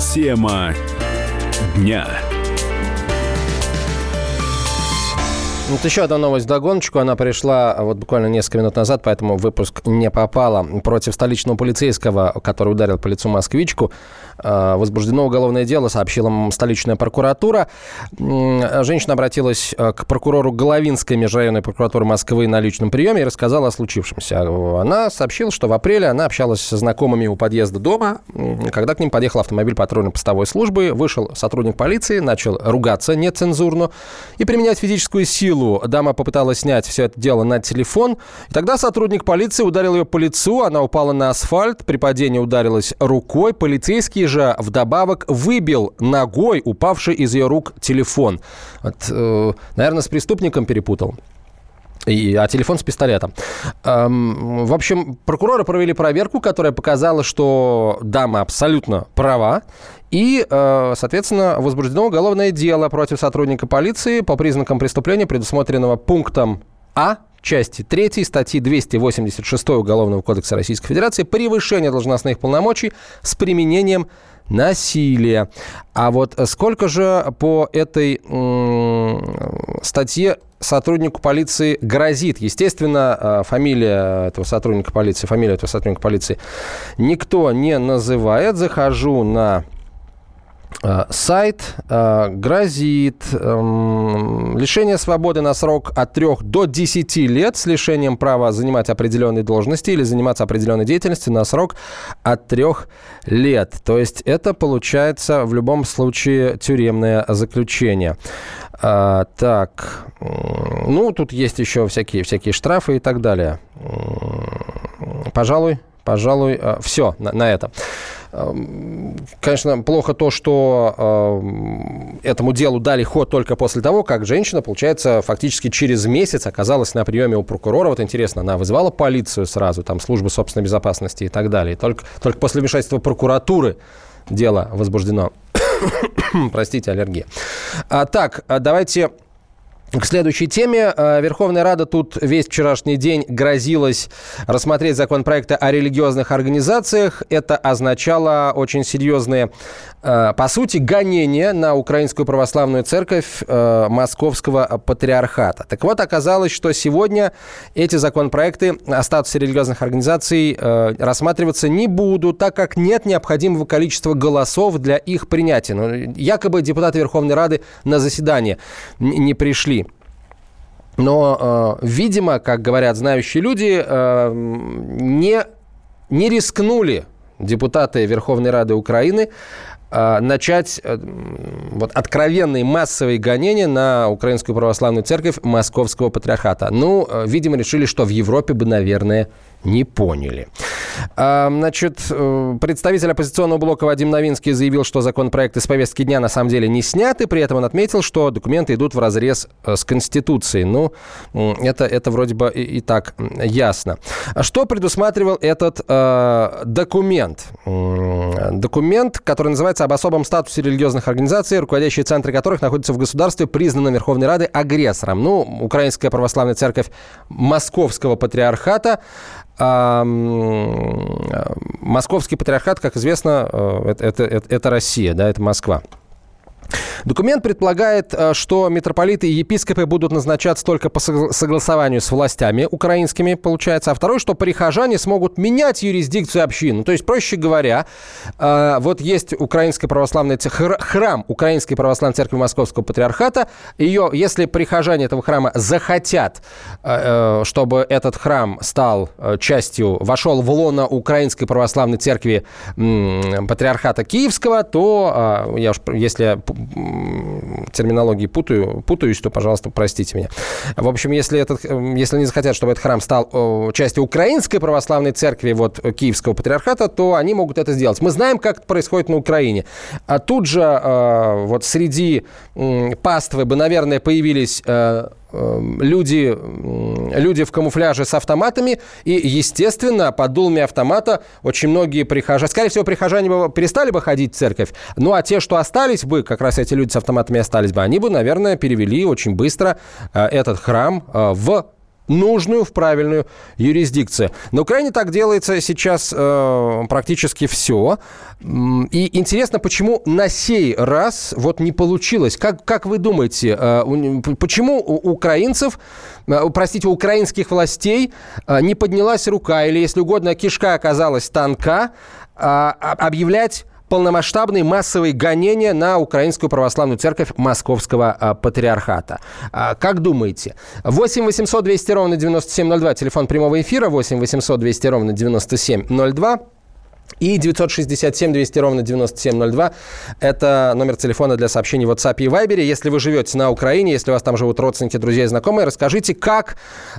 Тема дня. Вот еще одна новость вдогоночку. Она пришла вот буквально несколько минут назад, поэтому в выпуск не попала. Против столичного полицейского, который ударил по лицу москвичку, возбуждено уголовное дело, сообщила столичная прокуратура. Женщина обратилась к прокурору Головинской межрайонной прокуратуры Москвы на личном приеме и рассказала о случившемся. Она сообщила, что в апреле она общалась со знакомыми у подъезда дома, когда к ним подъехал автомобиль патрульно-постовой службы, вышел сотрудник полиции, начал ругаться нецензурно и применять физическую силу. Дама попыталась снять все это дело на телефон. И тогда сотрудник полиции ударил ее по лицу. Она упала на асфальт. При падении ударилась рукой. Полицейский же вдобавок выбил ногой упавший из ее рук телефон. Вот, наверное, с преступником перепутал. А телефон с пистолетом. В общем, прокуроры провели проверку, которая показала, что дама абсолютно права. И, соответственно, возбуждено уголовное дело против сотрудника полиции по признакам преступления, предусмотренного пунктом А части 3 статьи 286 Уголовного кодекса Российской Федерации «Превышение должностных полномочий с применением насилия». А вот сколько же по этой статье сотруднику полиции грозит? Естественно, фамилия этого сотрудника полиции никто не называет. Захожу на сайт. Грозит лишение свободы на срок от 3 до 10 лет с лишением права занимать определенные должности или заниматься определенной деятельностью на срок от 3 лет. То есть это получается в любом случае тюремное заключение. Так, ну, тут есть еще всякие штрафы и так далее. Пожалуй, все на этом. Конечно, плохо то, что этому делу дали ход только после того, как женщина, получается, фактически через месяц оказалась на приеме у прокурора. Вот интересно, она вызывала полицию сразу, там, службу собственной безопасности и так далее. Только после вмешательства прокуратуры дело возбуждено. Простите, аллергия. Так, давайте к следующей теме. Верховная Рада тут весь вчерашний день грозилась рассмотреть законопроекты о религиозных организациях. Это означало очень серьезные, по сути, гонения на Украинскую православную церковь Московского патриархата. Так вот, оказалось, что сегодня эти законопроекты о статусе религиозных организаций рассматриваться не будут, так как нет необходимого количества голосов для их принятия. Но якобы депутаты Верховной Рады на заседание не пришли. Но, видимо, как говорят знающие люди, не рискнули депутаты Верховной Рады Украины начать вот откровенные массовые гонения на Украинскую православную церковь Московского патриархата. Ну, видимо, решили, что в Европе бы, наверное, не поняли. Значит, представитель оппозиционного блока Вадим Новинский заявил, что законопроекты с повестки дня на самом деле не сняты. При этом он отметил, что документы идут вразрез с Конституцией. Ну, это вроде бы и так ясно. Что предусматривал этот документ? Документ, который называется «Об особом статусе религиозных организаций, руководящие центры которых находятся в государстве, признанном Верховной Радой агрессором». Ну, Украинская православная церковь Московского патриархата. Московский патриархат, как известно, это Россия, да, это Москва. Документ предполагает, что митрополиты и епископы будут назначаться только по согласованию с властями украинскими, получается. А второе, что прихожане смогут менять юрисдикцию общин. Ну, то есть, проще говоря, вот есть Украинская православная храм Украинской православной церкви Московского патриархата. Ее, если прихожане этого храма захотят, чтобы этот храм стал частью, вошел в лоно Украинской православной церкви патриархата Киевского, то, если я терминологии путаюсь, то, пожалуйста, простите меня. В общем, если не захотят, чтобы этот храм стал частью Украинской православной церкви вот, Киевского патриархата, то они могут это сделать. Мы знаем, как это происходит на Украине. А тут же вот среди паствы бы, наверное, появились люди в камуфляже с автоматами, и, естественно, под дулами автомата очень многие прихожане, скорее всего, прихожане бы перестали бы ходить в церковь, ну, а те, что остались бы, как раз эти люди с автоматами остались бы, они бы, наверное, перевели очень быстро этот храм в нужную, в правильную юрисдикцию. На Украине так делается сейчас практически все. И интересно, почему на сей раз вот не получилось? Как вы думаете, почему у украинских властей не поднялась рука, или, если угодно, кишка оказалась тонка, объявлять полномасштабные массовые гонения на Украинскую православную церковь Московского патриархата? Как думаете? 8 800 200 ровно 9702, телефон прямого эфира, 8 800 200 ровно 9702. И 967 200 ровно 9702 – это номер телефона для сообщений в WhatsApp и Viber. Если вы живете на Украине, если у вас там живут родственники, друзья и знакомые, расскажите, как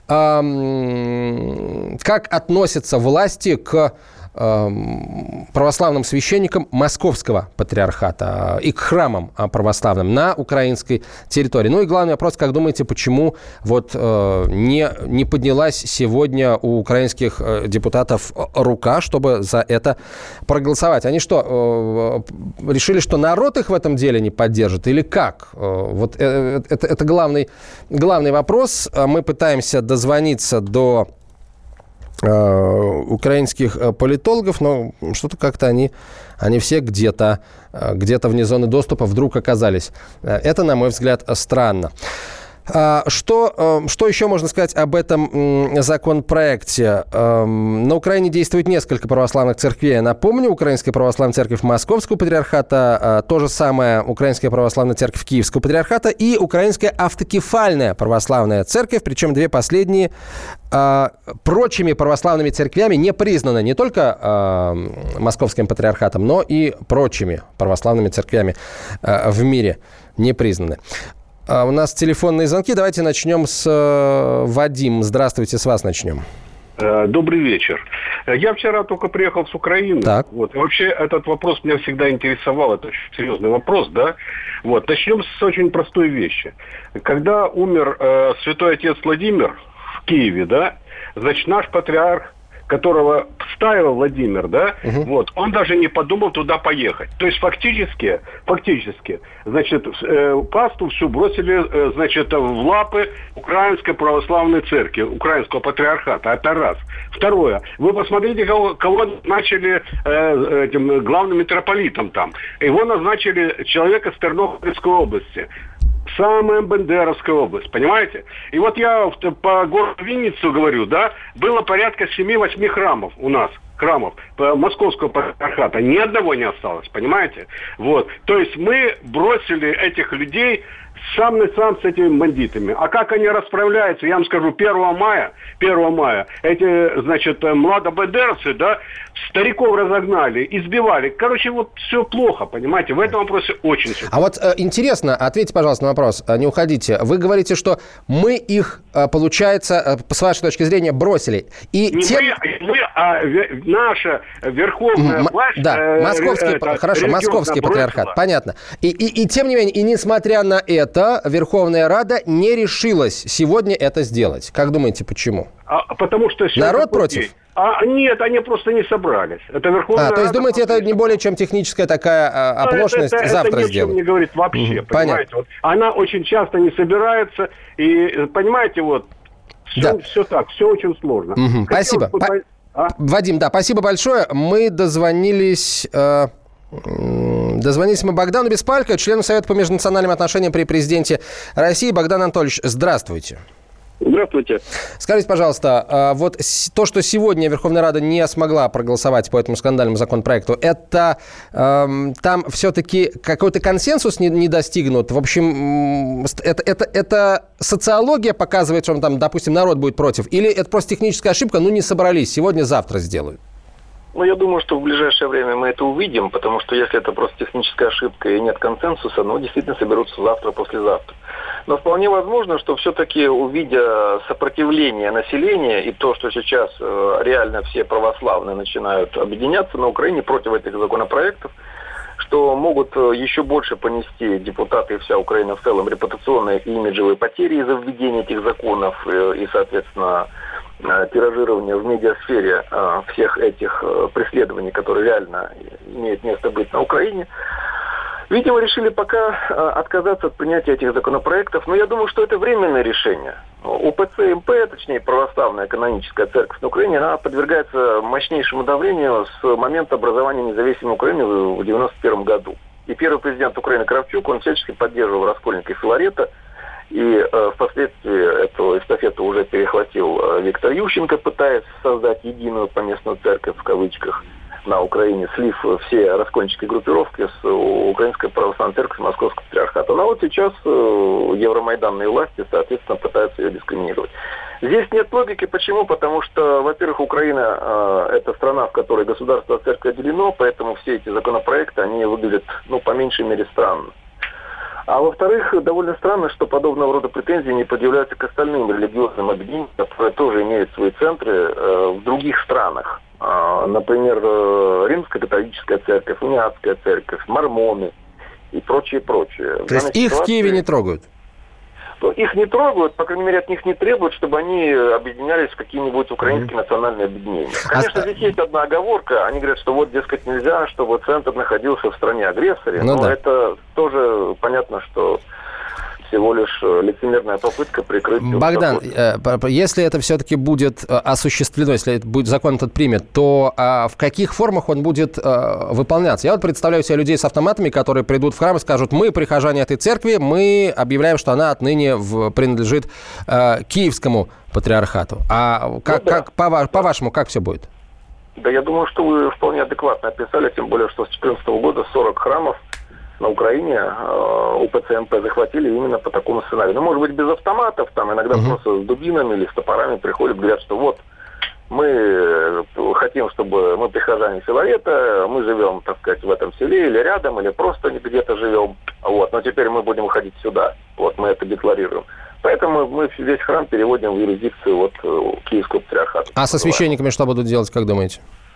относятся власти к православным священникам Московского патриархата и к храмам православным на украинской территории. Ну и главный вопрос, как думаете, почему вот не поднялась сегодня у украинских депутатов рука, чтобы за это проголосовать? Они что, решили, что народ их в этом деле не поддержит или как? Вот это главный вопрос. Мы пытаемся дозвониться до украинских политологов, но что-то как-то они все где-то вне зоны доступа вдруг оказались. Это, на мой взгляд, странно. Что еще можно сказать об этом законопроекте? На Украине действует несколько православных церквей. Я напомню, Украинская православная церковь Московского патриархата, то же самое Украинская православная церковь Киевского патриархата и Украинская автокефальная православная церковь, причем две последние прочими православными церквями не признаны, не только Московским патриархатом, но и прочими православными церквями в мире не признаны. У нас телефонные звонки. Давайте начнем с Вадим. Здравствуйте, с вас начнем. Добрый вечер. Я вчера только приехал с Украины. Так. Вот. И вообще этот вопрос меня всегда интересовал. Это очень серьезный вопрос, да? Вот. Начнем с очень простой вещи. Когда умер святой отец Владимир в Киеве, да, значит, наш патриарх, которого ставил Владимир, да, вот, он даже не подумал туда поехать. То есть фактически, значит, пасту всю бросили, значит, в лапы Украинской православной церкви, Украинского патриархата. Это раз. Второе. Вы посмотрите, кого начали этим главным митрополитом там. Его назначили человека из Тернопольской области. Самая Бендеровская область, понимаете? И вот я по городу Винницу говорю, да, было порядка 7-8 храмов у нас, Московского патриархата. Ни одного не осталось, понимаете? Вот. То есть мы бросили этих людей сам на сам с этими бандитами. А как они расправляются, я вам скажу, 1 мая, эти, значит, младобендеровцы, да, стариков разогнали, избивали. Короче, вот все плохо, понимаете? В этом вопросе очень все. А вот интересно, ответьте, пожалуйста, на вопрос, не уходите. Вы говорите, что мы их, получается, с вашей точки зрения, бросили. И не тем... мы, а наша верховная власть... Да, Московский патриархат, понятно. И тем не менее, и несмотря на это, Верховная Рада не решилась сегодня это сделать. Как думаете, почему? Потому что... Народ против? Нет, они просто не собрались. Это Верховная Рада. То есть, думаете, это не более чем техническая такая оплошность завтра сделать? Это ничего не говорит вообще, понимаете? Вот, она очень часто не собирается, и, понимаете, вот, все так, все очень сложно. Спасибо. Вадим, да, спасибо большое. Мы дозвонились мы Богдану Беспалько, члену Совета по межнациональным отношениям при президенте России. Богдан Анатольевич, здравствуйте. Здравствуйте. Скажите, пожалуйста, вот то, что сегодня Верховная Рада не смогла проголосовать по этому скандальному законопроекту, это там все-таки какой-то консенсус не достигнут? В общем, это социология показывает, что там, допустим, народ будет против? Или это просто техническая ошибка, не собрались, сегодня-завтра сделают? Я думаю, что в ближайшее время мы это увидим, потому что если это просто техническая ошибка и нет консенсуса, действительно соберутся завтра, послезавтра. Но вполне возможно, что все-таки, увидя сопротивление населения и то, что сейчас реально все православные начинают объединяться на Украине против этих законопроектов, что могут еще больше понести депутаты и вся Украина в целом репутационные и имиджевые потери из-за введения этих законов и, соответственно, тиражирования в медиасфере всех этих преследований, которые реально имеют место быть на Украине. Видимо, решили пока отказаться от принятия этих законопроектов, но я думаю, что это временное решение. УПЦ МП, точнее православная каноническая церковь на Украине, она подвергается мощнейшему давлению с момента образования независимой Украины в 1991 году. И первый президент Украины Кравчук, он всячески поддерживал Раскольника и Филарета, и впоследствии эту эстафету уже перехватил Виктор Ющенко, пытаясь создать единую поместную церковь, в кавычках, на Украине, слив все раскольнические группировки с Украинской православной церкви Московского патриархата. Но вот сейчас евромайданные власти, соответственно, пытаются ее дискриминировать. Здесь нет логики. Почему? Потому что, во-первых, Украина – это страна, в которой государство от церкви отделено, поэтому все эти законопроекты, они выглядят, по меньшей мере, странно. А во-вторых, довольно странно, что подобного рода претензии не предъявляются к остальным религиозным объединениям, которые тоже имеют свои центры в других странах. Например, Римская католическая церковь, Униатская церковь, мормоны и прочее. То есть их в Киеве не трогают? Их не трогают, по крайней мере, от них не требуют, чтобы они объединялись в какие-нибудь украинские национальные объединения. Конечно, здесь есть одна оговорка. Они говорят, что вот, дескать, нельзя, чтобы центр находился в стране-агрессоре. Но да. Это тоже понятно, что всего лишь лицемерная попытка прикрыть... Богдан, если это все-таки будет осуществлено, если закон этот примет, то в каких формах он будет выполняться? Я вот представляю себе людей с автоматами, которые придут в храм и скажут: мы, прихожане этой церкви, мы объявляем, что она отныне принадлежит Киевскому патриархату. А как по-вашему, как все будет? Да, я думаю, что вы вполне адекватно описали, тем более, что с 2014 года 40 храмов на Украине УПЦ МП захватили именно по такому сценарию. Может быть, без автоматов, там иногда просто с дубинами или с топорами приходят, говорят, что вот мы хотим, чтобы мы прихожане Филарета, мы живем, так сказать, в этом селе или рядом, или просто где-то живем. Вот, но теперь мы будем ходить сюда. Вот, мы это декларируем. Поэтому мы весь храм переводим в юрисдикцию Киевского патриархата. А со священниками что будут делать, как думаете?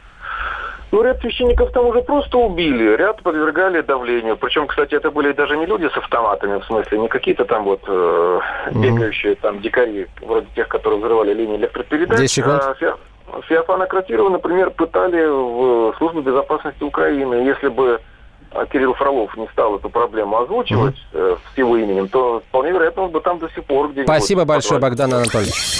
Ряд священников там уже просто убили, ряд подвергали давлению. Причем, кстати, это были даже не люди с автоматами, в смысле, не какие-то там бегающие там дикари, вроде тех, которые взрывали линии электропередач. 10 секунд. Феофана Кратирова, например, пытали в Службе безопасности Украины. Если бы Кирилл Фролов не стал эту проблему озвучивать с его именем, то вполне вероятно, он бы там до сих пор где-нибудь... Спасибо большое, Богдан Анатольевич.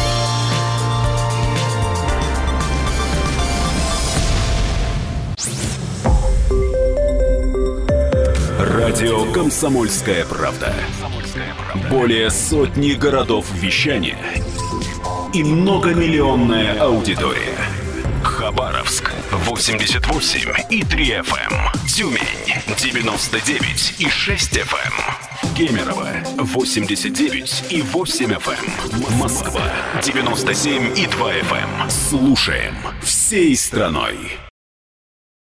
Радио «Комсомольская правда». Более сотни городов вещания и многомиллионная аудитория. Хабаровск 88,3 FM. Тюмень 99,6 FM. Кемерово 89,8 FM. Москва 97,2 FM. Слушаем всей страной.